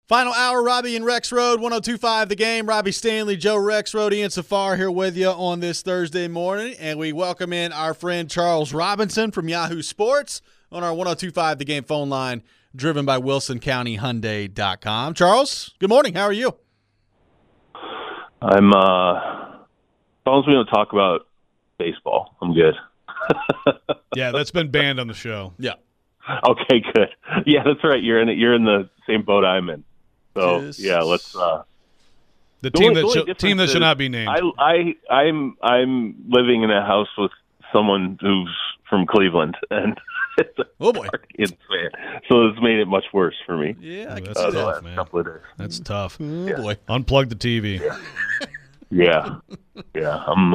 Final hour, Robbie and Rexrode, 102.5 The Game. Robbie Stanley, Joe Rexrode, Ian Safar here with you on this Thursday morning. And we welcome in our friend Charles Robinson from Yahoo Sports on our 102.5 The Game phone line, driven by WilsonCountyHyundai.com. Charles, good morning. How are you? I'm, as long as we don't talk about baseball, I'm good. Yeah, that's been banned on the show. Yeah. Okay, good. Yeah, that's right. You're in the same boat I'm in. So Yes. yeah, let's. The team that should not be named. I'm living in a house with someone who's from Cleveland, and it's a Oh, boy. Guardians fan. So it's made it much worse for me. Yeah, I can That's see The that. last man. couple of days. That's tough. Oh, boy. Unplug the TV. Yeah, I'm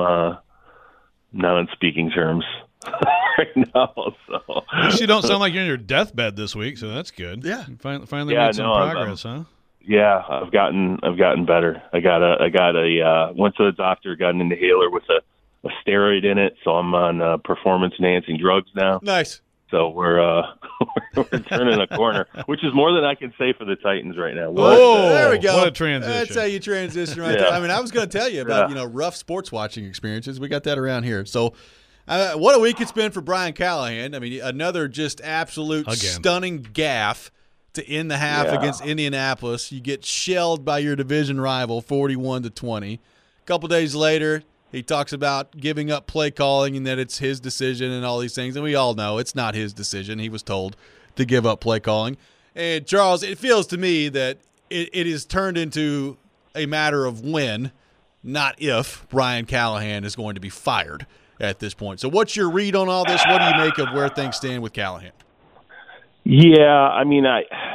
not on speaking terms right now. So At least you don't sound like you're in your deathbed this week, so that's good. Yeah. You finally Yeah, made some no, I'm- progress, huh? yeah, I've gotten better. I got a went to the doctor, got an inhaler with a steroid in it, so I'm on performance enhancing drugs now. Nice. So we're turning a corner, which is more than I can say for the Titans right now. Oh, there we go. What a transition. That's how you transition right Yeah. there. I mean, I was going to tell you about, rough sports watching experiences. We got that around here. So what a week it's been for Brian Callahan. I mean, another just absolute stunning gaffe to end the half against Indianapolis. You get shelled by your division rival 41-20. A couple days later, he talks about giving up play calling and that it's his decision and all these things. And we all know it's not his decision. He was told to give up play calling. And, Charles, it feels to me that it is turned into a matter of when, not if, Brian Callahan is going to be fired at this point. So what's your read on all this? What do you make of where things stand with Callahan? Yeah, I mean,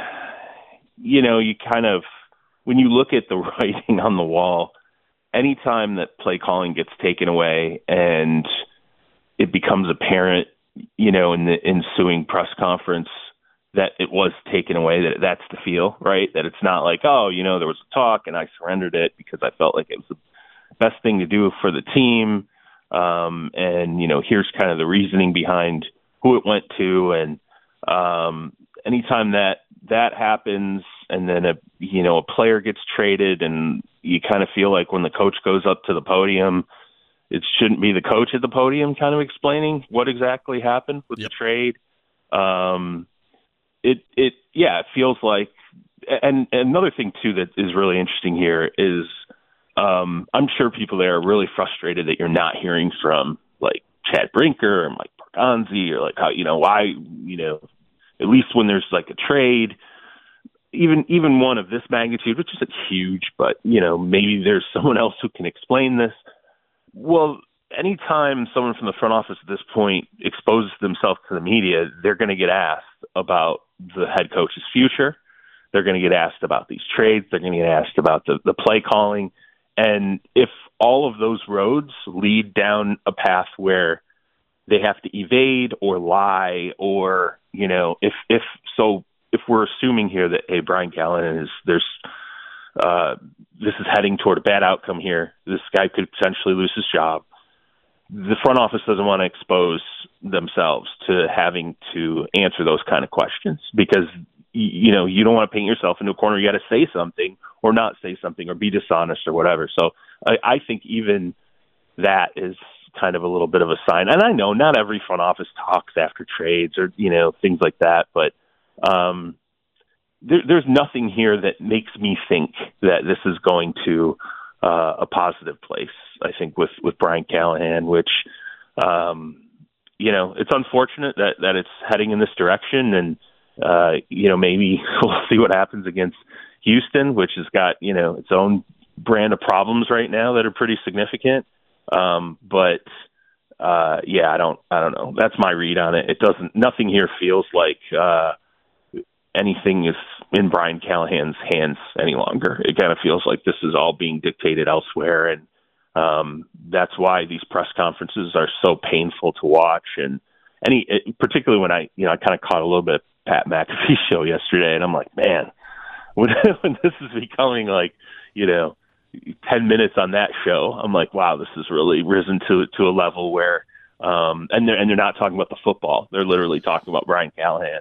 you kind of, when you look at the writing on the wall, anytime that play calling gets taken away and it becomes apparent, in the ensuing press conference that it was taken away, that's the feel, right? That it's not like, there was a talk and I surrendered it because I felt like it was the best thing to do for the team. And here's kind of the reasoning behind who it went to. And anytime that happens and then a player gets traded and you kind of feel like when the coach goes up to the podium, it shouldn't be the coach at the podium kind of explaining what exactly happened with the trade. It feels like, and another thing too that is really interesting here is I'm sure people there are really frustrated that you're not hearing from like Chad Brinker or Mike Borgonzi or like how, why, at least when there's like a trade, even one of this magnitude, which isn't huge, but, maybe there's someone else who can explain this. Well, anytime someone from the front office at this point exposes themselves to the media, they're going to get asked about the head coach's future. They're going to get asked about these trades. They're going to get asked about the play calling. And if all of those roads lead down a path where they have to evade or lie or, if we're assuming here that, hey, Brian Callahan this is heading toward a bad outcome here. This guy could potentially lose his job. The front office doesn't want to expose themselves to having to answer those kind of questions because, you don't want to paint yourself into a corner. You got to say something or not say something or be dishonest or whatever. So I think even that is kind of a little bit of a sign. And I know not every front office talks after trades or, things like that, but there's nothing here that makes me think that this is going to a positive place, I think, with Brian Callahan, which, it's unfortunate that it's heading in this direction. And, maybe we'll see what happens against Houston, which has got, its own brand of problems right now that are pretty significant. I don't know. That's my read on it. Nothing here feels like anything is in Brian Callahan's hands any longer. It kind of feels like this is all being dictated elsewhere. And that's why these press conferences are so painful to watch. And particularly when I kind of caught a little bit of Pat McAfee show yesterday, and I'm like, man, when this is becoming like, 10 minutes on that show, I'm like, wow, this has really risen to a level where, and they're not talking about the football. They're literally talking about Brian Callahan.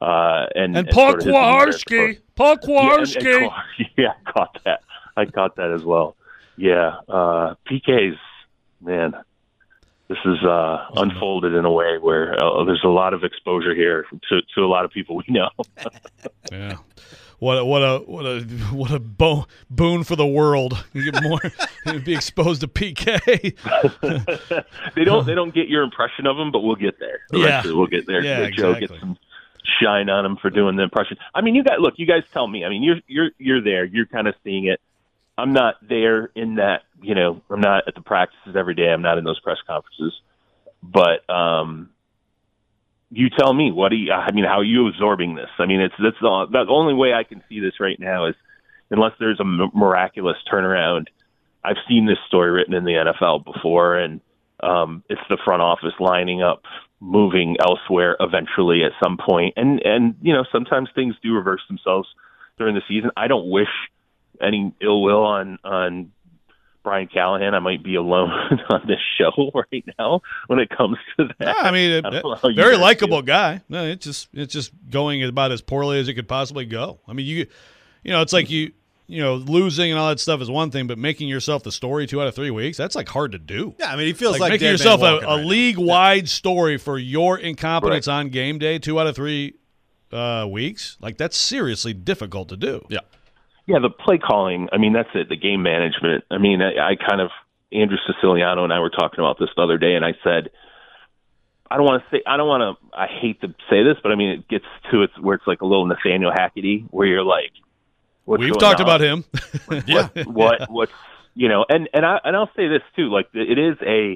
And Paul Kuharsky. Paul Kuharsky. Yeah, I caught that as well. Yeah, PK's, man, this is unfolded in a way where there's a lot of exposure here to a lot of people we know. Yeah. What a boon for the world. You get more be exposed to PK. They don't get your impression of him, but we'll get there. Eventually we'll get there. Yeah, Joe gets some shine on him for doing the impression. I mean, you guys tell me. I mean, you're there. You're kind of seeing it. I'm not there in that. I'm not at the practices every day. I'm not in those press conferences. But you tell me, how are you absorbing this? I mean, that's the only way I can see this right now is unless there's a miraculous turnaround. I've seen this story written in the NFL before, and it's the front office lining up, moving elsewhere eventually at some point. And sometimes things do reverse themselves during the season. I don't wish any ill will on Brian Callahan. I might be alone on this show right now when it comes to that. Yeah, I mean, very likable guy. No, it's just going about as poorly as it could possibly go. I mean, it's like losing and all that stuff is one thing, but making yourself the story 2 out of 3 weeks, that's like hard to do. Yeah, I mean, he feels like making yourself a league-wide story for your incompetence on game day 2 out of 3 weeks. Like, that's seriously difficult to do. Yeah. Yeah, the play calling, I mean, that's it, the game management. I mean, I Andrew Siciliano and I were talking about this the other day, and I said, I hate to say this, but I mean, it gets to it where it's like a little Nathaniel Hackett-y, where you're like, we've talked about him. Yeah. What's, and I'll say this too, like it is a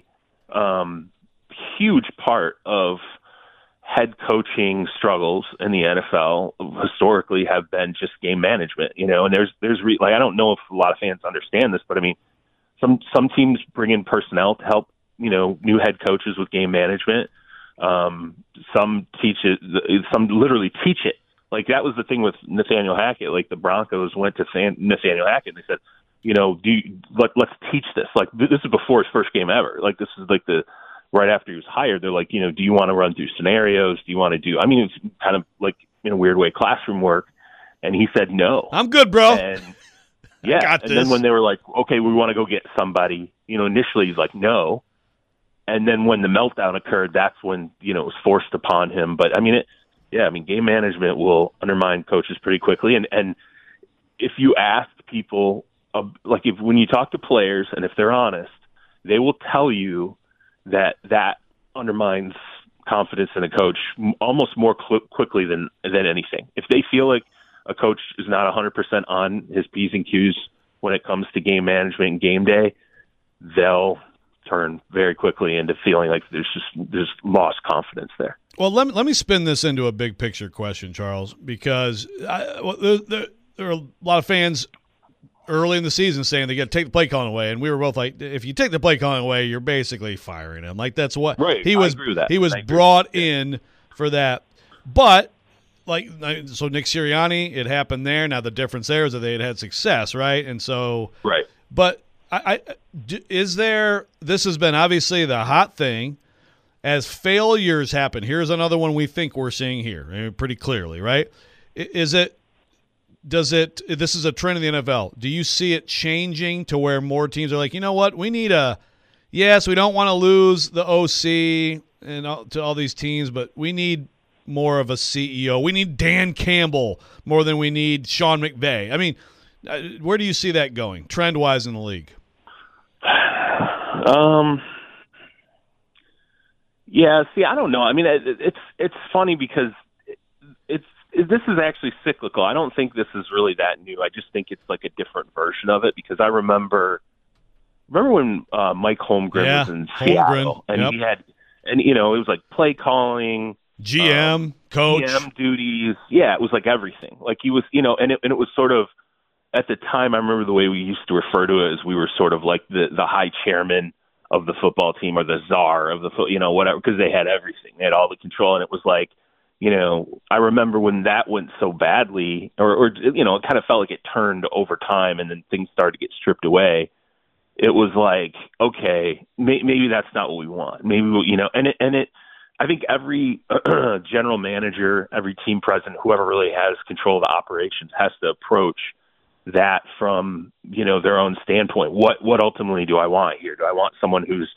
huge part of head coaching struggles in the NFL historically have been just game management, and there's I don't know if a lot of fans understand this, but I mean, some teams bring in personnel to help, new head coaches with game management. Some teach it, some literally teach it. Like that was the thing with Nathaniel Hackett. Like the Broncos went to Nathaniel Hackett and they said, let's teach this. Like this is before his first game ever. Like this is like right after he was hired. They're like, do you want to run through scenarios? Do you want to do? I mean, it's kind of like in a weird way classroom work. And he said no. I'm good, bro. And yeah. And then when they were like, okay, we want to go get somebody. Initially he's like no. And then when the meltdown occurred, that's when it was forced upon him. But I mean game management will undermine coaches pretty quickly. And if you ask people, when you talk to players, and if they're honest, they will tell you that undermines confidence in a coach almost more quickly than anything. If they feel like a coach is not 100% on his P's and Q's when it comes to game management and game day, they'll turn very quickly into feeling like there's lost confidence there. Well, let me spin this into a big picture question, Charles, because there are a lot of fans early in the season saying they got to take the play calling away, and we were both like, if you take the play calling away, you're basically firing him. Like that's what he was. He was brought in for that, but so Nick Sirianni, it happened there. Now the difference there is that they had success, right? And so but is there? This has been obviously the hot thing. As failures happen, here's another one we think we're seeing here pretty clearly, right? This is a trend in the NFL. Do you see it changing to where more teams are like, you know what, we need yes, we don't want to lose the OC to all these teams, but we need more of a CEO. We need Dan Campbell more than we need Sean McVay. I mean, where do you see that going, trend-wise in the league? Yeah, see, I don't know. I mean, it's funny because this is actually cyclical. I don't think this is really that new. I just think it's like a different version of it because I remember when Mike Holmgren was in Seattle and he had, and it was like play calling, GM, coach, GM duties. Yeah, it was like everything. Like he was, and it was sort of at the time. I remember the way we used to refer to it as we were sort of like the high chairman of the football team or the czar of the whatever, because they had everything. They had all the control, and it was like, I remember when that went so badly, or it kind of felt like it turned over time, and then things started to get stripped away. It was like, okay, maybe that's not what we want. Maybe and I think every general manager, every team president, whoever really has control of the operations has to approach that from, their own standpoint. What ultimately do I want here? Do I want someone who's,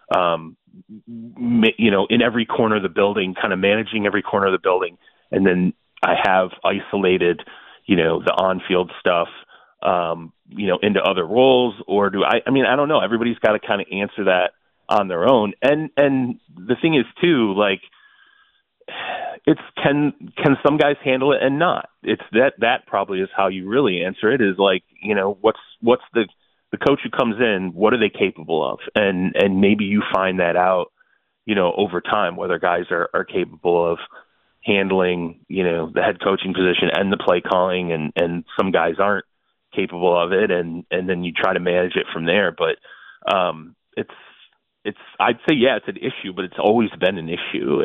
in every corner of the building, kind of managing every corner of the building, and then I have isolated, the on-field stuff, into other roles? Or do I don't know. Everybody's got to kind of answer that on their own. And the thing is too, like, it's can some guys handle it and not? It's that probably is how you really answer it, is like, what's the coach who comes in, what are they capable of? And maybe you find that out, over time, whether guys are capable of handling, the head coaching position and the play calling, and some guys aren't capable of it, and then you try to manage it from there. But it's I'd say, yeah, it's an issue, but it's always been an issue.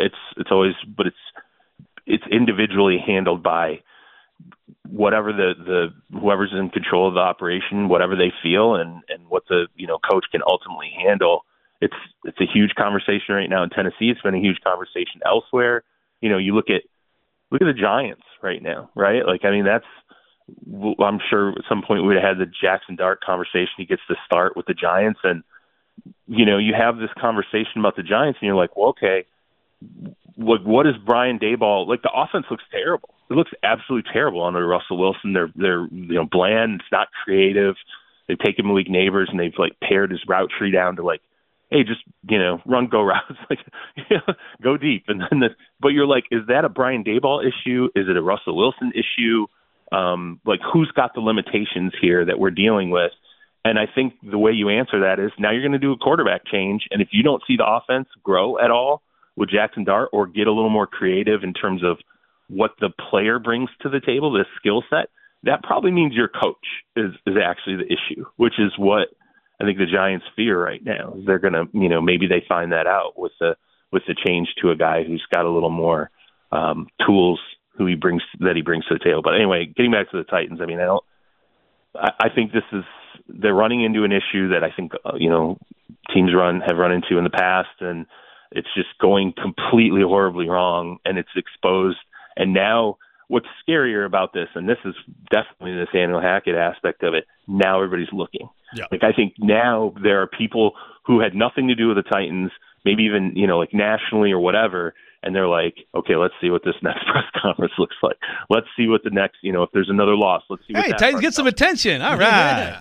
It's individually handled by whatever the whoever's in control of the operation, whatever they feel, and what the coach can ultimately handle. It's a huge conversation right now in Tennessee. It's been a huge conversation elsewhere. You look at the Giants right now, right? Like, I mean, I'm sure at some point we would have had the Jackson Dart conversation. He gets to start with the Giants, and you have this conversation about the Giants, and you're like, well, okay, what is Brian Daboll like? The offense looks terrible. It looks absolutely terrible under Russell Wilson. They're bland. It's not creative. They've taken Malik Neighbors and they've like pared his route tree down to like, hey, just run go routes, like go deep. And then but you're like, is that a Brian Daboll issue? Is it a Russell Wilson issue? Like, who's got the limitations here that we're dealing with? And I think the way you answer that is now you're going to do a quarterback change. And if you don't see the offense grow at all with Jackson Dart, or get a little more creative in terms of what the player brings to the table, the skill set, that probably means your coach is actually the issue, which is what I think the Giants fear right now. They're going to, maybe they find that out with the change to a guy who's got a little more tools that he brings to the table. But anyway, getting back to the Titans, I mean, I think they're running into an issue that I think, teams have run into in the past, and it's just going completely horribly wrong, and it's exposed. And now what's scarier about this, and this is definitely the Nathaniel Hackett aspect of it, now everybody's looking. Yeah. Like, I think now there are people who had nothing to do with the Titans, maybe even, like nationally or whatever, and they're like, okay, let's see what this next press conference looks like. Let's see what the next, if there's another loss, let's see what Titans get some attention. All right.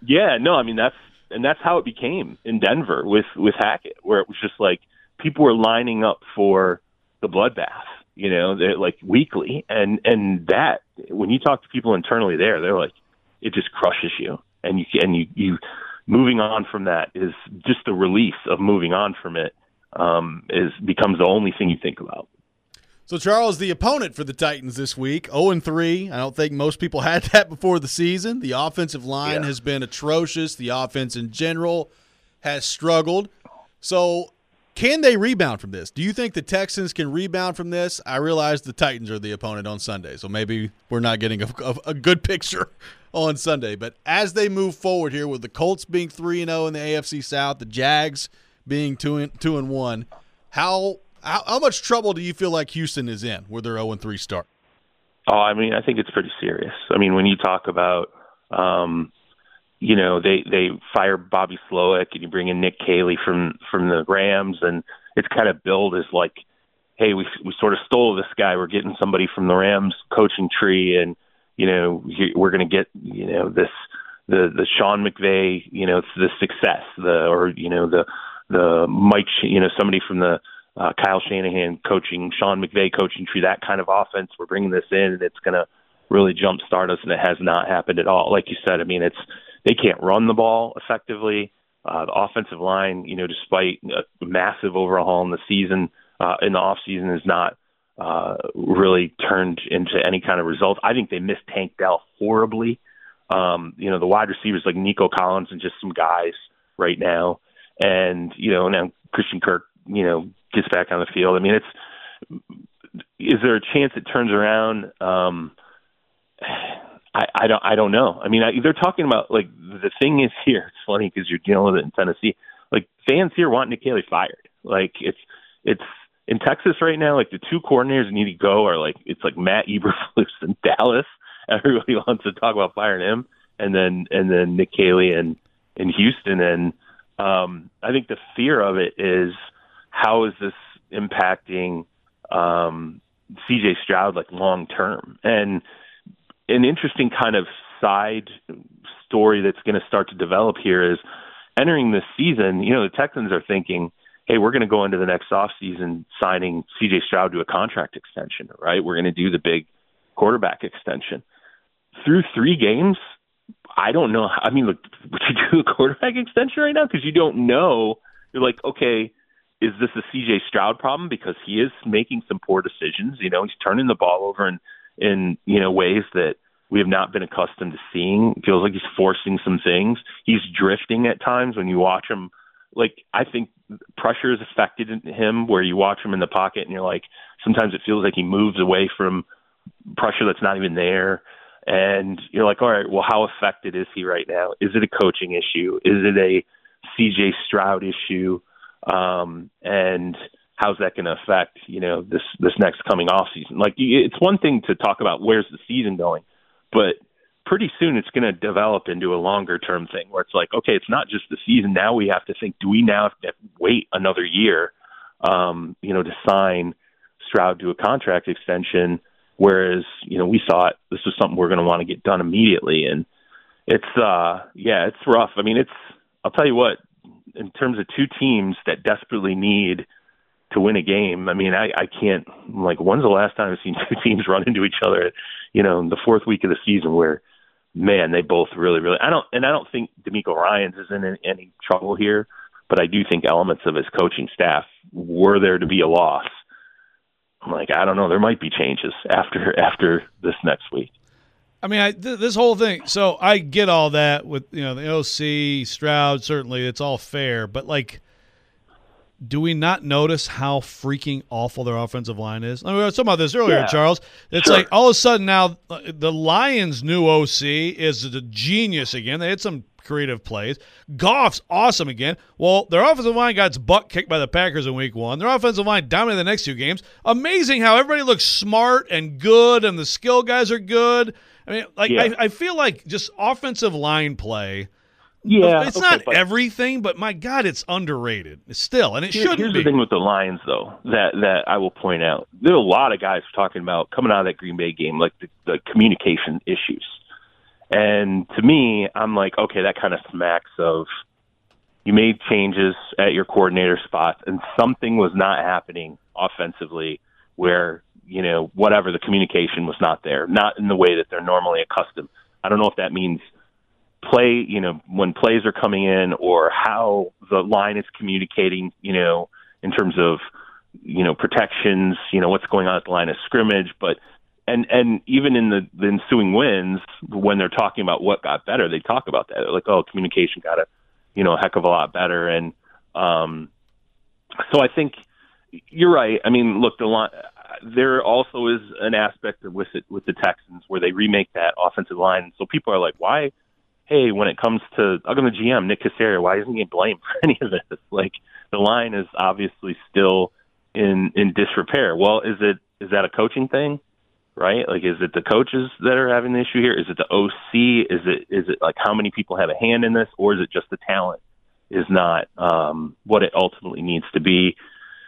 That's how it became in Denver with Hackett, where it was just like people were lining up for the bloodbath, like weekly. And that, when you talk to people internally there, they're like, it just crushes you. And you moving on from that is just the relief of moving on from it. Becomes the only thing you think about. So, Charles, the opponent for the Titans this week, 0-3. I don't think most people had that before the season. The offensive line has been atrocious. The offense in general has struggled. So, can they rebound from this? Do you think the Texans can rebound from this? I realize the Titans are the opponent on Sunday, so maybe we're not getting a good picture on Sunday. But as they move forward here, with the Colts being 3-0 in the AFC South, the Jags being 2-1, how much trouble do you feel like Houston is in with their 0-3 start? Oh, I mean, I think it's pretty serious. I mean, when you talk about, they fire Bobby Slowick and you bring in Nick Caley from the Rams, and it's kind of billed as like, hey, we sort of stole this guy. We're getting somebody from the Rams coaching tree, and we're going to get this the Sean McVay, the success, the Mike, somebody from the Kyle Shanahan coaching, Sean McVay coaching tree, that kind of offense. We're bringing this in, and it's going to really jumpstart us, and it has not happened at all. Like you said, I mean, they can't run the ball effectively. The offensive line, despite a massive overhaul in the season, in the offseason, is not really turned into any kind of result. I think they missed Tank Dell horribly. The wide receivers like Nico Collins and just some guys right now. And, now Christian Kirk, gets back on the field. I mean, is there a chance it turns around? I don't know. I mean, they're talking about, like, the thing is here, it's funny because you're dealing with it in Tennessee. Like, fans here want Nick Caley fired. Like, it's in Texas right now, like the two coordinators that need to go are it's like Matt Eberflus in Dallas. Everybody wants to talk about firing him, and then Nick Caley in Houston. And I think the fear of it is, how is this impacting CJ Stroud long term? And an interesting kind of side story that's going to start to develop here is, entering this season, the Texans are thinking, hey, we're going to go into the next offseason signing CJ Stroud to a contract extension, right? We're going to do the big quarterback extension. Through 3 games, I don't know. I mean, look, would you do a quarterback extension right now? Because you don't know. You're like, okay, is this a CJ Stroud problem? Because he is making some poor decisions. He's turning the ball over in ways that we have not been accustomed to seeing. It feels like he's forcing some things. He's drifting at times when you watch him. I think pressure has affected him, where you watch him in the pocket and you're like, sometimes it feels like he moves away from pressure that's not even there. And you're like, all right, well, how affected is he right now? Is it a coaching issue? Is it a CJ Stroud issue? And how's that going to affect, this next coming off season? It's one thing to talk about where's the season going, but pretty soon it's going to develop into a longer term thing where it's like, okay, it's not just the season. Now we have to think, do we now have to wait another year, to sign Stroud to a contract extension? Whereas, we thought this was something we're going to want to get done immediately. And it's rough. I mean, I'll tell you what, in terms of two teams that desperately need to win a game, I mean, I can't, when's the last time I've seen two teams run into each other, in the 4th week of the season where, man, they both really, really, I don't think DeMeco Ryans is in any trouble here, but I do think elements of his coaching staff, were there to be a loss, I'm like, I don't know, there might be changes after this next week. I mean, this whole thing, so I get all that with, the OC, Stroud, certainly, it's all fair, but do we not notice how freaking awful their offensive line is? I mean, we were talking about this earlier, Charles. It's like all of a sudden now the Lions' new OC is a genius again. They had some creative plays. Goff's awesome again. Well, their offensive line got its butt kicked by the Packers in week 1. Their offensive line dominated the next 2 games. Amazing how everybody looks smart and good and the skill guys are good. I mean, I feel like just offensive line play – it's not everything, but my God, it's underrated still, and it shouldn't be. Here's the thing with the Lions, though, that I will point out. There are a lot of guys talking about coming out of that Green Bay game, the communication issues. And to me, I'm like, okay, that kind of smacks of you made changes at your coordinator spots, and something was not happening offensively where, whatever, the communication was not there, not in the way that they're normally accustomed. I don't know if that means play, when plays are coming in, or how the line is communicating, in terms of, protections, what's going on at the line of scrimmage. But, and even in the ensuing wins, when they're talking about what got better, they talk about that. They're like, oh, communication got a heck of a lot better. And, so I think you're right. I mean, look, the line, there also is an aspect with the Texans where they remake that offensive line. So people are like, why? Hey, when it comes to, I'll go to the GM, Nick Caserio, why isn't he blamed for any of this? The line is obviously still in disrepair. Well, is that a coaching thing, right? Is it the coaches that are having the issue here? Is it the OC? Is it how many people have a hand in this, or is it just the talent is not what it ultimately needs to be?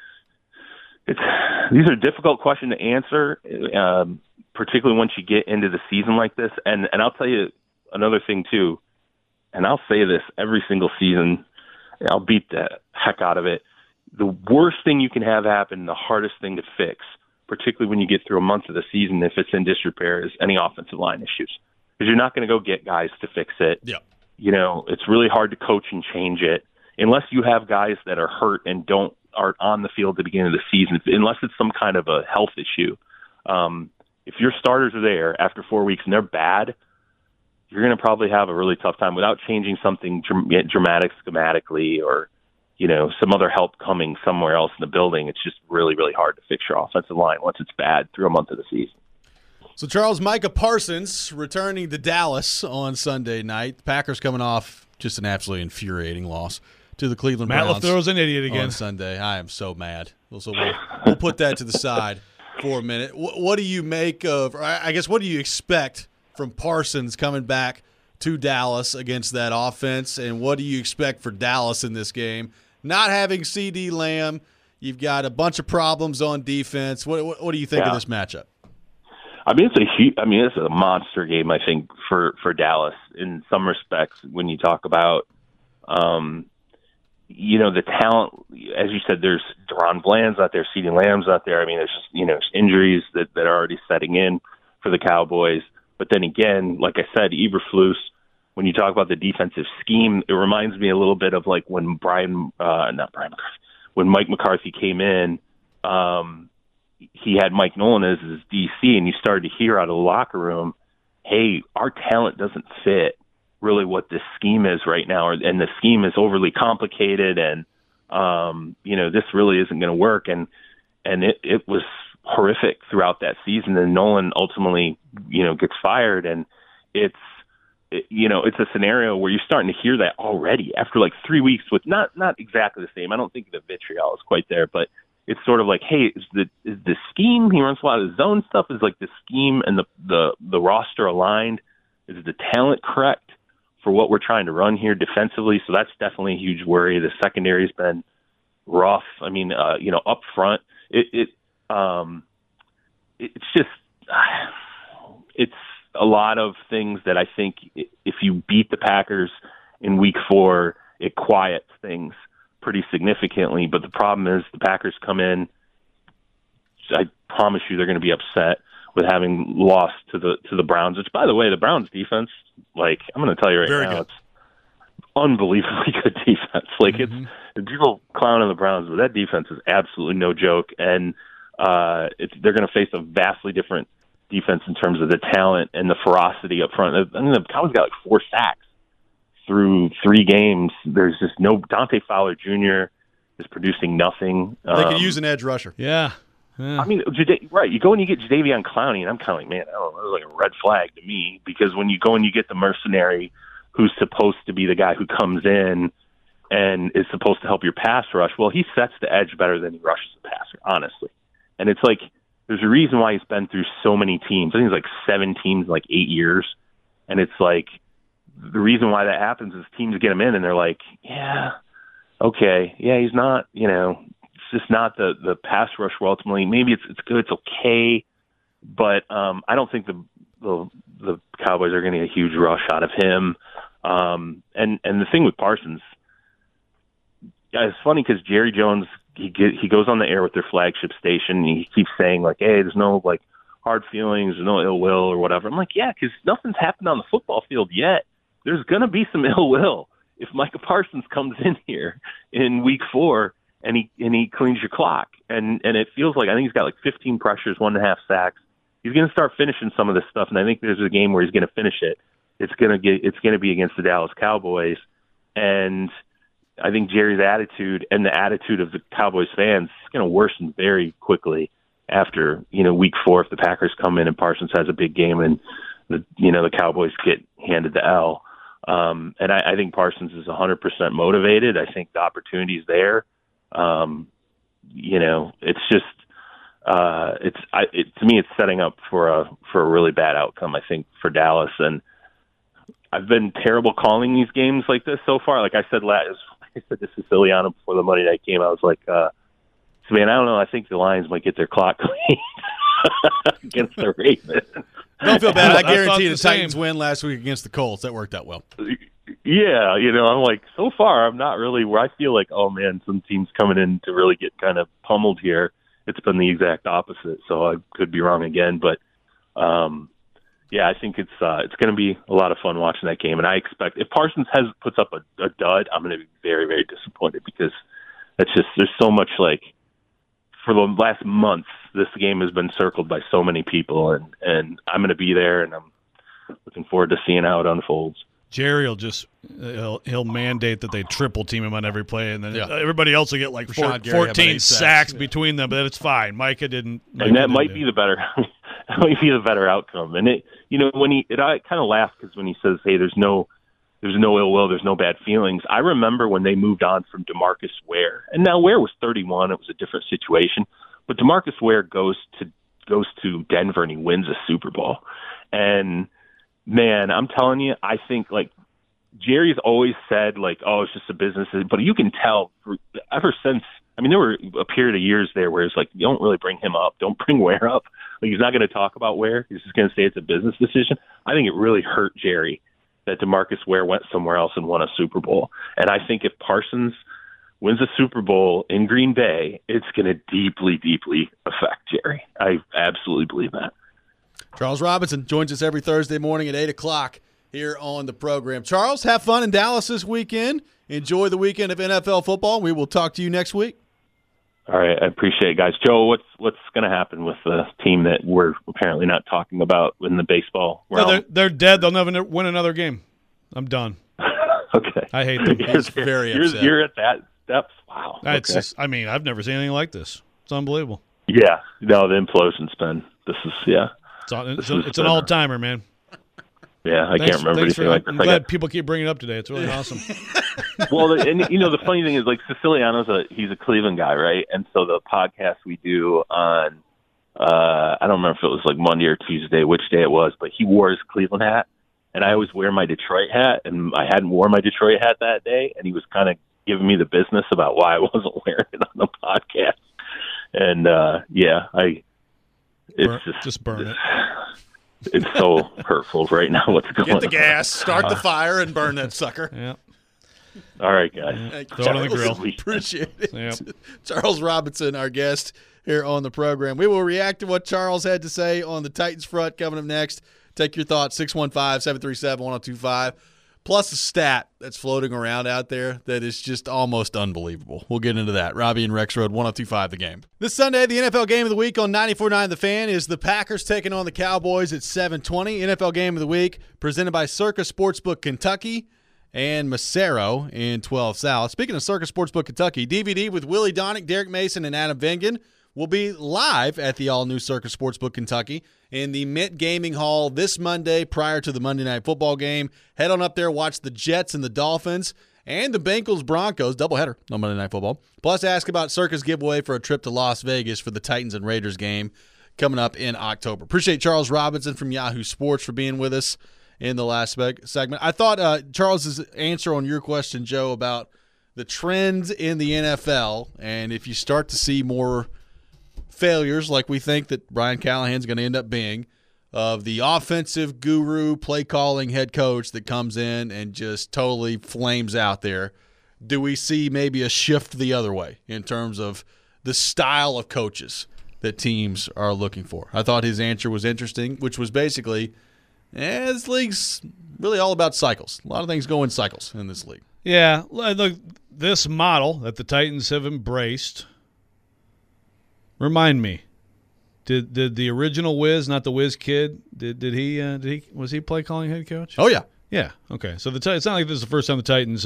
These are difficult questions to answer, particularly once you get into the season like this. And I'll tell you another thing too, and I'll say this every single season, I'll beat the heck out of it. The worst thing you can have happen, the hardest thing to fix, particularly when you get through a month of the season, if it's in disrepair, is any offensive line issues. Because you're not going to go get guys to fix it. Yeah. It's really hard to coach and change it unless you have guys that are hurt and aren't on the field at the beginning of the season, unless it's some kind of a health issue. If your starters are there after 4 weeks and they're bad, you're going to probably have a really tough time without changing something dramatic schematically, or, some other help coming somewhere else in the building. It's just really, really hard to fix your offensive line once it's bad through a month of the season. So, Charles, Micah Parsons returning to Dallas on Sunday night. The Packers coming off just an absolutely infuriating loss to the Cleveland Matt Browns. LaFleur's an idiot again on Sunday. I am so mad. So we'll put that to the side for a minute. What do you make of, or I guess, what do you expect from Parsons coming back to Dallas against that offense, and what do you expect for Dallas in this game? Not having CeeDee Lamb, you've got a bunch of problems on defense. What do you think of this matchup? I mean, it's a monster game, I think, for Dallas in some respects. When you talk about, the talent, as you said, there's Deron Bland's out there, CeeDee Lamb's out there. I mean, there's just injuries that are already setting in for the Cowboys. But then again, like I said, Eberflus, when you talk about the defensive scheme, it reminds me a little bit of like when when Mike McCarthy came in. He had Mike Nolan as his DC, and you started to hear out of the locker room, hey, our talent doesn't fit really what this scheme is right now, and the scheme is overly complicated, and this really isn't going to work. And it was horrific throughout that season, and Nolan ultimately, gets fired, and it's a scenario where you're starting to hear that already after like 3 weeks with not exactly the same. I don't think the vitriol is quite there, but it's sort of like, hey, is the scheme, he runs a lot of zone stuff, is like the scheme and the roster aligned? Is the talent correct for what we're trying to run here defensively? So that's definitely a huge worry. The secondary's been rough. I mean, up front, it's just it's a lot of things that I think if you beat the Packers in week 4, it quiets things pretty significantly. But the problem is the Packers come in, I promise you they're going to be upset with having lost to the Browns, which, by the way, the Browns defense, like, I'm going to tell you right now, it's unbelievably good defense. Like, it's people clowning the Browns, but that defense is absolutely no joke. And they're going to face a vastly different defense in terms of the talent and the ferocity up front. I mean, the Cowboys got like 4 sacks through 3 games. There's just no Dante Fowler Jr. is producing nothing. They could use an edge rusher. Yeah. I mean, right, you go and you get Jadeveon Clowney, and I'm kind of like, man, I don't know, it's like a red flag to me, because when you go and you get the mercenary who's supposed to be the guy who comes in and is supposed to help your pass rush, well, he sets the edge better than he rushes the passer, honestly. And it's like, there's a reason why he's been through so many teams. I think it's like 7 teams in like 8 years. And it's like, the reason why that happens is teams get him in and they're like, yeah, okay, yeah, he's not, it's just not the pass rush where ultimately maybe it's good, it's okay, but I don't think the Cowboys are going to get a huge rush out of him. And the thing with Parsons, it's funny because Jerry Jones, he goes on the air with their flagship station, and he keeps saying like, hey, there's no like hard feelings, there's no ill will or whatever. I'm like, yeah, because nothing's happened on the football field yet. There's going to be some ill will if Micah Parsons comes in here in week 4 and he cleans your clock. And it feels like, I think he's got like 15 pressures, 1.5 sacks. He's going to start finishing some of this stuff, and I think there's a game where he's going to finish it. It's going to be against the Dallas Cowboys, and I think Jerry's attitude and the attitude of the Cowboys fans is going to worsen very quickly after week 4 if the Packers come in and Parsons has a big game and the Cowboys get handed the L. And I think Parsons is 100% motivated. I think the opportunity is there. It's just to me, it's setting up for a really bad outcome, I think, for Dallas. And I've been terrible calling these games like this so far. Like I said to Siciliano before the Monday night game, I was like, man, I don't know. I think the Lions might get their clock clean against the Ravens. Don't feel bad. I guarantee the Titans win last week against the Colts. That worked out well. Yeah, I'm like, so far, I'm not really where I feel like, oh, man, some teams coming in to really get kind of pummeled here. It's been the exact opposite, so I could be wrong again. But, I think it's going to be a lot of fun watching that game. And I expect if Parsons puts up a dud, I'm going to be very, very disappointed, because that's just, there's so much, like, for the last month, this game has been circled by so many people, and I'm going to be there, and I'm looking forward to seeing how it unfolds. Jerry will just he'll mandate that they triple team him on every play, and then everybody else will get like 14 sacks between them. But it's fine. Micah didn't. And that might be the better outcome. And I kind of laugh because when he says, "Hey, there's no there's no ill will, there's no bad feelings. I remember when they moved on from DeMarcus Ware, and now Ware was 31. It was a different situation, but DeMarcus Ware goes to Denver and he wins a Super Bowl. And man, I'm telling you, I think like Jerry's always said like, oh, it's just a business, but you can tell ever since. I mean, there were a period of years there where it's like, you don't really bring him up. Don't bring Ware up. Like, he's not going to talk about Ware. He's just going to say it's a business decision. I think it really hurt Jerry that DeMarcus Ware went somewhere else and won a Super Bowl. And I think if Parsons wins a Super Bowl in Green Bay, it's going to deeply, deeply affect Jerry. I absolutely believe that. Charles Robinson joins us every Thursday morning at 8 o'clock here on the program. Charles, have fun in Dallas this weekend. Enjoy the weekend of NFL football. We will talk to you next week. All right, I appreciate it, guys. Joe, what's going to happen with the team that we're apparently not talking about in the baseball realm? No, they're dead. They'll never win another game. I'm done. Okay. I hate them. You're at that step? Wow. Okay. It's just, I mean, I've never seen anything like this. It's unbelievable. Yeah. No, the implosion's been – this is – yeah. It's an all-timer, man. Yeah, I can't remember anything like this. I'm glad people keep bringing it up today. It's really awesome. Well, and the funny thing is, like, Siciliano's he's a Cleveland guy, right? And so the podcast we do on, I don't remember if it was like Monday or Tuesday, which day it was, but he wore his Cleveland hat, and I always wear my Detroit hat, and I hadn't worn my Detroit hat that day, and he was kind of giving me the business about why I wasn't wearing it on the podcast. And just burn it. It's so hurtful right now. What's going on? Get the gas, start the fire, and burn that sucker. Yeah. All right, guys. Yeah. Throw it on the grill. Appreciate it. Yep. Charles Robinson, our guest here on the program. We will react to what Charles had to say on the Titans front coming up next. Take your thoughts, 615-737-1025. Plus a stat that's floating around out there that is just almost unbelievable. We'll get into that. Robbie and Rex Road, 1025 The Game. This Sunday, the NFL Game of the Week on 94.9 The Fan is the Packers taking on the Cowboys at 7:20. NFL Game of the Week presented by Circa Sportsbook Kentucky and Macero in 12 South. Speaking of Circa Sportsbook Kentucky, DVD with Willie Donick, Derek Mason, and Adam Vengen will be live at the all-new Circa Sportsbook Kentucky in the Mint Gaming Hall this Monday prior to the Monday Night Football game. Head on up there, watch the Jets and the Dolphins and the Bengals-Broncos, doubleheader on Monday Night Football. Plus, ask about Circa's giveaway for a trip to Las Vegas for the Titans and Raiders game coming up in October. Appreciate Charles Robinson from Yahoo Sports for being with us in the last segment. I thought Charles's answer on your question, Joe, about the trends in the NFL, and if you start to see more failures like we think that Brian Callahan's going to end up being, of the offensive guru, play-calling head coach that comes in and just totally flames out there, do we see maybe a shift the other way in terms of the style of coaches that teams are looking for? I thought his answer was interesting, which was basically, this league's really all about cycles. A lot of things go in cycles in this league. Yeah, look, this model that the Titans have embraced, remind me, did the original Wiz, not the Wiz kid, was he play calling head coach? Oh yeah. Yeah. Okay. So it's not like this is the first time the Titans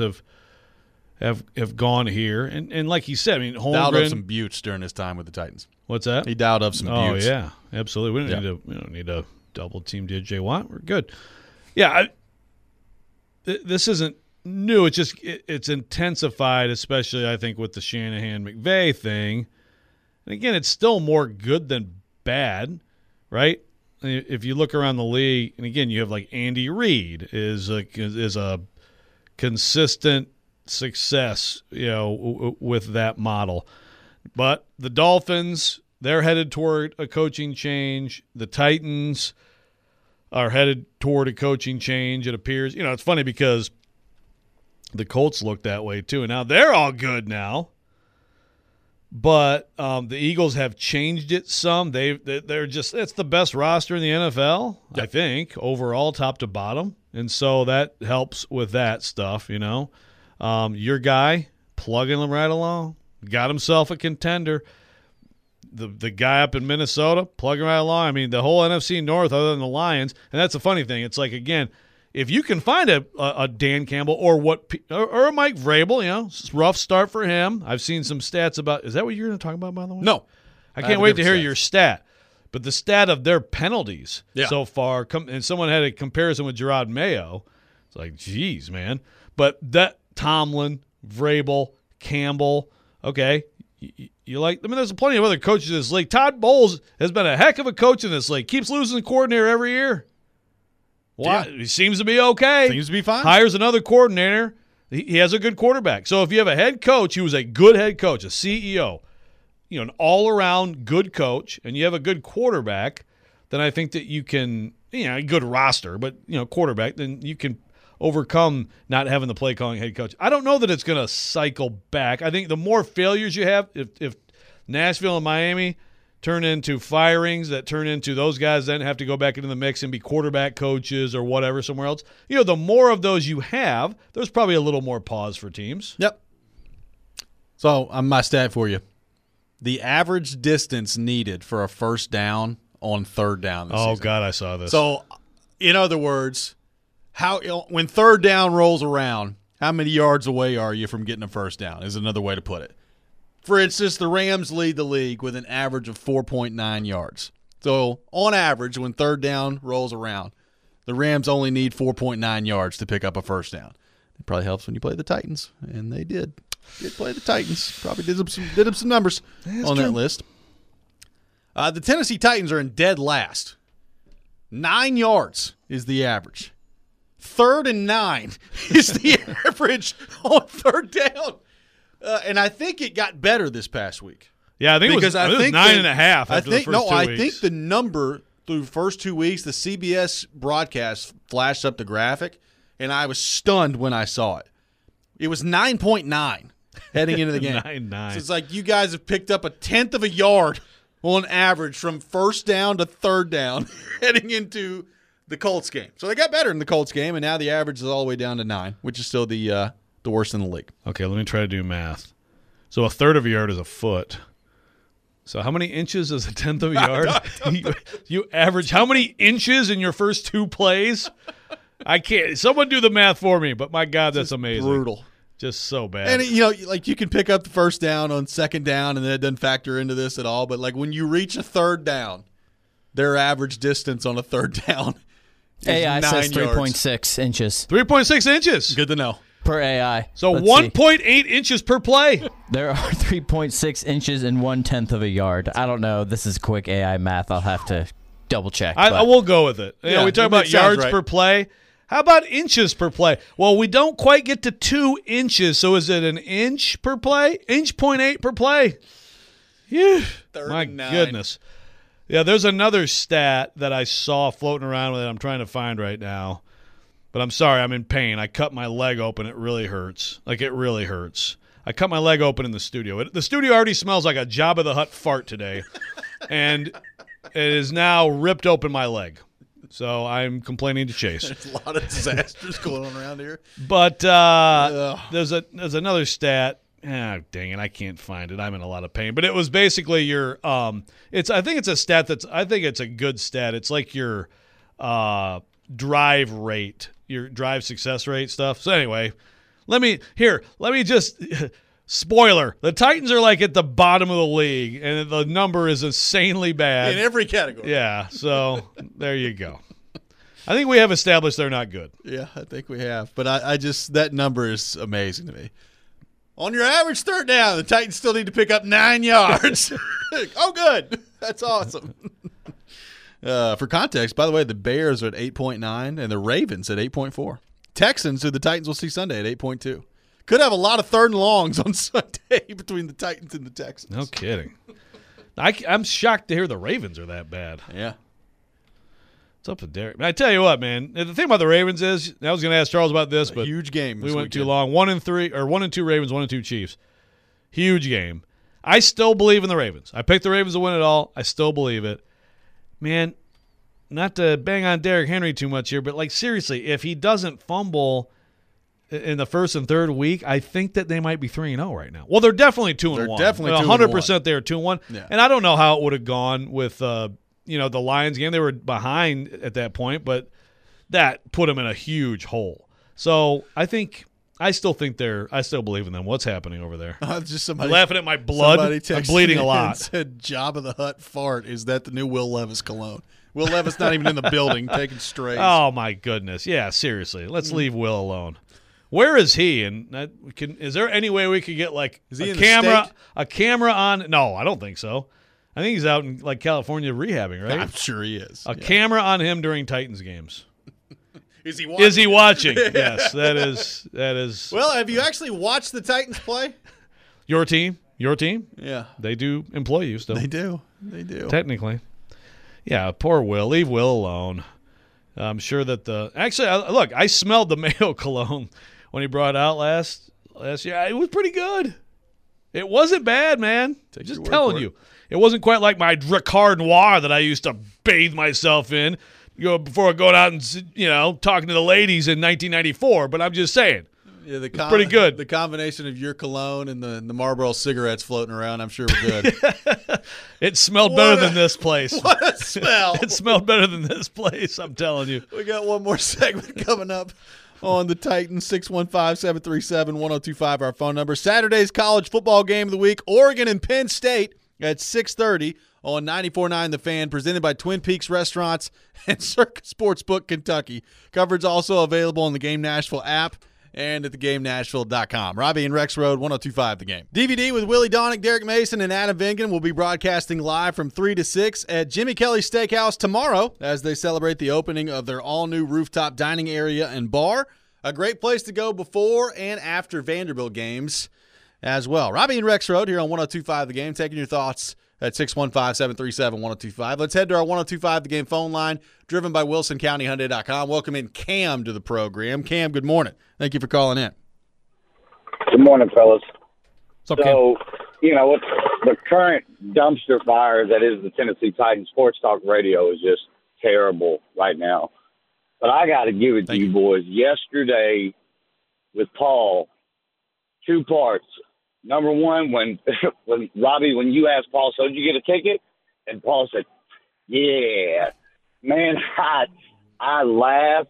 have gone here, and like he said, I mean, Holmgren dialed up some buttes during his time with the Titans. What's that? He dialed up some buttes. Oh yeah, absolutely. We don't need to double team DJ Watt. We're good. Yeah. This isn't new. It's just it's intensified, especially I think with the Shanahan McVay thing. And again, it's still more good than bad, right? If you look around the league, and again, you have like Andy Reid is a consistent success, with that model. But the Dolphins, they're headed toward a coaching change. The Titans are headed toward a coaching change, it appears. It's funny because the Colts look that way too, and now they're all good now. But the Eagles have changed it some. They're just, it's the best roster in the NFL, I think, overall, top to bottom. And so that helps with that stuff, Your guy, plugging him right along, got himself a contender. The guy up in Minnesota, plugging right along. I mean, the whole NFC North, other than the Lions, and that's the funny thing. It's like, again, if you can find a Dan Campbell or a Mike Vrabel, rough start for him. I've seen some stats about. Is that what you're going to talk about, by the way? No, I can't wait to hear your stat. But the stat of their penalties so far, and someone had a comparison with Gerard Mayo. It's like, geez, man. But that Tomlin, Vrabel, Campbell, okay, you like. I mean, there's plenty of other coaches in this league. Todd Bowles has been a heck of a coach in this league. Keeps losing the coordinator every year. Well, he seems to be okay. Seems to be fine. Hires another coordinator. He has a good quarterback. So if you have a head coach who is a good head coach, a CEO, an all-around good coach, and you have a good quarterback, then I think that you can, a good roster, but, quarterback, then you can overcome not having the play-calling head coach. I don't know that it's going to cycle back. I think the more failures you have, if Nashville and Miami turn into firings that turn into those guys then have to go back into the mix and be quarterback coaches or whatever somewhere else, the more of those you have, there's probably a little more pause for teams. Yep. So, my stat for you. The average distance needed for a first down on third down this season. God, I saw this. So, in other words, when third down rolls around, how many yards away are you from getting a first down is another way to put it. For instance, the Rams lead the league with an average of 4.9 yards. So, on average, when third down rolls around, the Rams only need 4.9 yards to pick up a first down. It probably helps when you play the Titans, and they did. Did play the Titans. Probably did up some numbers on that list. The Tennessee Titans are in dead last. 9 yards is the average. 3rd and 9 is the average on third down. And I think it got better this past week. Yeah, I think it was 9.5 after the first 2 weeks. I think the number through the first 2 weeks, the CBS broadcast flashed up the graphic, and I was stunned when I saw it. It was 9.9 heading into the game. 9.9. So it's like you guys have picked up a tenth of a yard on average from first down to third down heading into the Colts game. So they got better in the Colts game, and now the average is all the way down to 9, which is still the worst in the league. Okay, let me try to do math. So a third of a yard is a foot. So how many inches is a tenth of a yard? You average how many inches in your first 2 plays? I can't. Someone do the math for me, but my God, that's amazing. Brutal. Just so bad. And, you can pick up the first down on second down, and then it doesn't factor into this at all. But, when you reach a third down, their average distance on a third down is AI 9 says yards. 3.6 inches. 3.6 inches. Good to know. Per AI. So 1.8 inches per play. There are 3.6 inches and 1/10 of a yard. I don't know. This is quick AI math. I'll have to double check. I will go with it. Yeah, we talk about yards per play. How about inches per play? Well, we don't quite get to 2 inches, so is it an inch per play? Inch 0.8 per play. Yeah. My goodness. Yeah, there's another stat that I saw floating around that I'm trying to find right now. But I'm sorry, I'm in pain. I cut my leg open. It really hurts. It really hurts. I cut my leg open in the studio. The studio already smells like a Jabba the Hutt fart today. And it is now ripped open my leg. So I'm complaining to Chase. There's a lot of disasters going on around here. But there's another stat. Dang it, I can't find it. I'm in a lot of pain. But it was basically your I think it's a stat I think it's a good stat. It's like your drive rate, your drive success rate stuff. So anyway, let me just spoiler. The Titans are at the bottom of the league, and the number is insanely bad. In every category. Yeah, so there you go. I think we have established they're not good. Yeah, I think we have. But I just, that number is amazing to me. On your average third down, the Titans still need to pick up 9 yards. Oh, good. That's awesome. For context, by the way, the Bears are at 8.9 and the Ravens at 8.4. Texans, who the Titans will see Sunday, at 8.2. Could have a lot of third and longs on Sunday between the Titans and the Texans. No kidding. I'm shocked to hear the Ravens are that bad. Yeah. What's up with Derek? I tell you what, man. The thing about the Ravens is, I was going to ask Charles about this, but huge game. We went too long. 1-3 or 1-2 Ravens, 1-2 Chiefs. Huge game. I still believe in the Ravens. I picked the Ravens to win it all. I still believe it. Man, not to bang on Derrick Henry too much here, but seriously, if he doesn't fumble in the first and third week, I think that they might be 3-0 right now. Well, they're definitely 2-1. They're definitely 100% they're 2-1. Yeah. And I don't know how it would have gone with the Lions game. They were behind at that point, but that put them in a huge hole. So I still believe in them. What's happening over there? Just somebody laughing at my blood. I'm bleeding a lot. Said Jabba the Hutt fart. Is that the new Will Levis cologne? Will Levis not even in the building, taking strays. Oh, my goodness. Yeah, seriously. Let's leave Will alone. Where is he? And is there any way we could get a camera on? No, I don't think so. I think he's out in California rehabbing, right? I'm sure he is. A camera on him during Titans games. Is he watching? Is he watching? Yes, that is. Well, have you actually watched the Titans play? Your team? Yeah. They do employ you still. They do. Technically. Yeah, poor Will. Leave Will alone. I'm sure that look, I smelled the Mayo cologne when he brought it out last year. It was pretty good. It wasn't bad, man. Just telling you. It wasn't quite like my Ricard Noir that I used to bathe myself in before going out and, talking to the ladies in 1994. But I'm just saying. Yeah, it's pretty good. The combination of your cologne and the Marlboro cigarettes floating around, I'm sure we're good. It smelled better than this place. What a smell. It smelled better than this place, I'm telling you. We got one more segment coming up on the Titans. 615-737-1025, our phone number. Saturday's college football game of the week, Oregon and Penn State at 6:30 on 94.9 The Fan, presented by Twin Peaks Restaurants and Circa Sportsbook Kentucky. Coverage also available on the Game Nashville app and at thegamenashville.com. Robbie and Rex Road, 102.5 The Game. DVD with Willie Donick, Derek Mason, and Adam Vingan will be broadcasting live from 3 to 6 at Jimmy Kelly's Steakhouse tomorrow as they celebrate the opening of their all-new rooftop dining area and bar. A great place to go before and after Vanderbilt games as well. Robbie and Rex Road here on 102.5 The Game, taking your thoughts at 615-737-1025. Let's head to our 102.5 The Game phone line, driven by WilsonCountyHyundai.com. Welcome in Cam to the program. Cam, good morning. Thank you for calling in. Good morning, fellas. What's up, Cam? With the current dumpster fire that is the Tennessee Titans Sports Talk Radio is just terrible right now. But I got to give it to you boys. Yesterday with Paul, 2 parts. Number one, when Robbie, when you asked Paul, so did you get a ticket? And Paul said, yeah. Man, I laughed.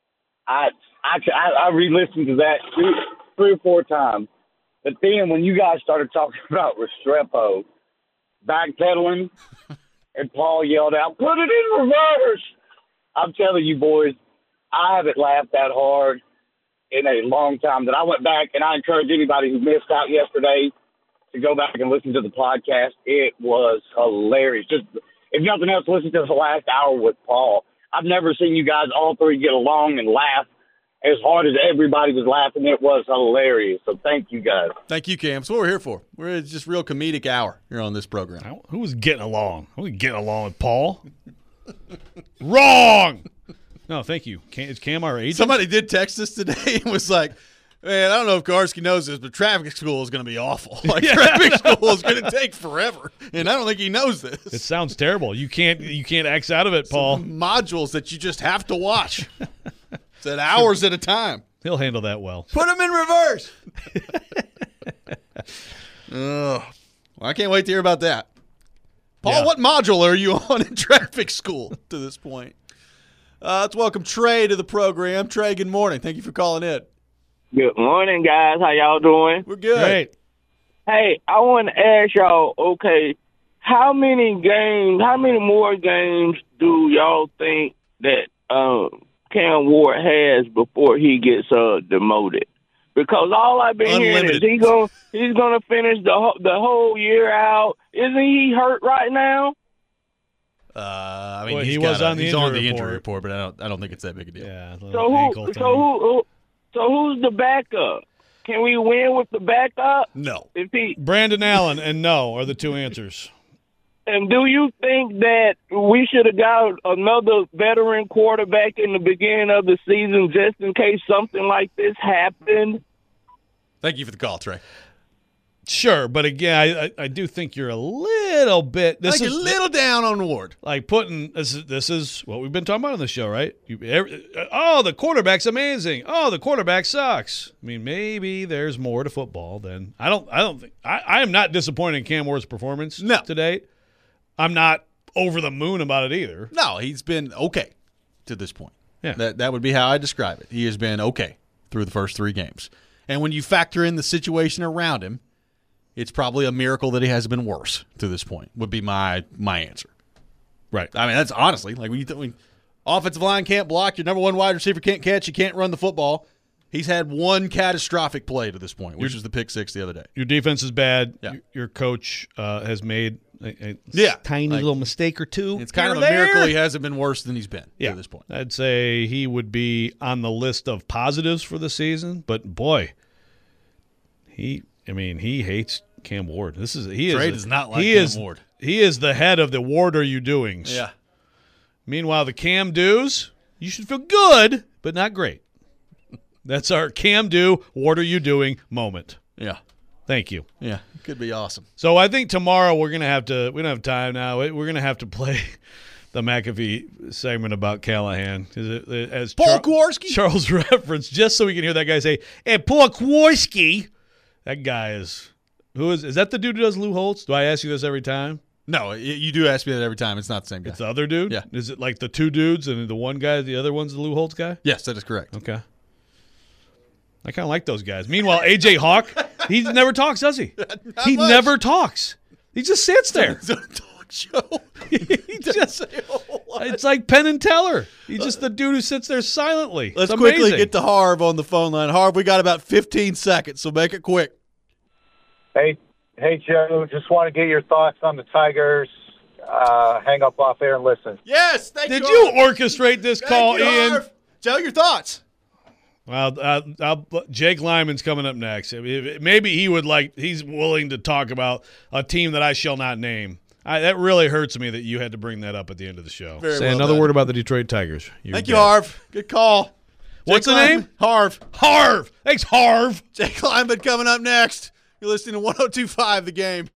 I re-listened to that 3 or 4 times. But then when you guys started talking about Restrepo backpedaling and Paul yelled out, put it in reverse. I'm telling you, boys, I haven't laughed that hard in a long time that I went back, and I encourage anybody who missed out yesterday to go back and listen to the podcast. It was hilarious. Just, if nothing else, listen to the last hour with Paul. I've never seen you guys all three get along and laugh as hard as everybody was laughing. It was hilarious. So thank you, guys. Thank you, Cam. That's what we're here for. We're just real comedic hour here on this program. Who was getting along? Who was getting along with Paul? Wrong! No, thank you. Is Cam our agent? Somebody did text us today and was like, man, I don't know if Karski knows this, but traffic school is going to be awful. Traffic school is going to take forever, and I don't think he knows this. It sounds terrible. You can't X out of it, Paul. Some modules that you just have to watch. It's at hours at a time. He'll handle that well. Put him in reverse. Well, I can't wait to hear about that. Paul, What module are you on in traffic school to this point? Let's welcome Trey to the program. Trey, good morning. Thank you for calling in. Good morning, guys. How y'all doing? We're good. Great. Hey, I want to ask y'all, okay, how many more games do y'all think that Cam Ward has before he gets demoted? Because all I've been hearing is he's gonna finish the whole year out. Isn't he hurt right now? He was on the injury report, but I don't think it's that big a deal. Yeah. So who's the backup? Can we win with the backup? No. Brandon Allen and no are the 2 answers. And do you think that we should have got another veteran quarterback in the beginning of the season just in case something like this happened? Thank you for the call, Trey. Sure, but again, I do think you're a little bit. A little down on Ward. Like putting this is what we've been talking about on the show, right? The quarterback's amazing. Oh, the quarterback sucks. I mean, maybe there's more to football than I don't think. I am not disappointed in Cam Ward's performance today. I'm not over the moon about it either. No, he's been okay to this point. Yeah, that would be how I describe it. He has been okay through the first 3 games, and when you factor in the situation around him, it's probably a miracle that he hasn't been worse to this point, would be my answer. Right. I mean, that's honestly like when offensive line can't block, your number one wide receiver can't catch, you can't run the football. He's had one catastrophic play to this point, which was the pick six the other day. Your defense is bad. Yeah. Your coach has made a tiny little mistake or two. It's kind of a miracle he hasn't been worse than he's been to this point. I'd say he would be on the list of positives for the season, but boy, he hates Cam Ward. Trey does not like Cam Ward. He is the head of the Ward Are You Doings. Yeah. Meanwhile, the Cam Doos, you should feel good, but not great. That's our Cam Do, What Are You Doing moment. Yeah. Thank you. Yeah. Could be awesome. So I think tomorrow we don't have time now. We're going to have to play the McAfee segment about Callahan. As Paul Kowalski? Charles referenced, just so we can hear that guy say, hey, Paul Kowalski. That guy is that the dude who does Lou Holtz? Do I ask you this every time? No, you do ask me that every time. It's not the same guy. It's the other dude? Yeah. Is it like the two dudes and the one guy, the other one's the Lou Holtz guy? Yes, that is correct. Okay. I kind of like those guys. Meanwhile, A.J. Hawk, he never talks, does he? He never talks. He just sits there. It's a talk show. It's like Penn and Teller. He's just the dude who sits there silently. Let's it's quickly amazing. get to Harv on the phone line. Harv, we got about 15 seconds, so make it quick. Hey, Joe. Just want to get your thoughts on the Tigers. Hang up off air and listen. Yes, thank Did you. you orchestrate this call, you, Ian? Harv. Joe, your thoughts. Well, Jake Lyman's coming up next. Maybe he's willing to talk about a team that I shall not name. That really hurts me that you had to bring that up at the end of the show. Very Say well another done. word about the Detroit Tigers. Thank you, Harv. Good call. What's Jake the name? Lyman. Harv. Harv. Thanks, Harv. Jake Lyman coming up next. You're listening to 102.5 The Game.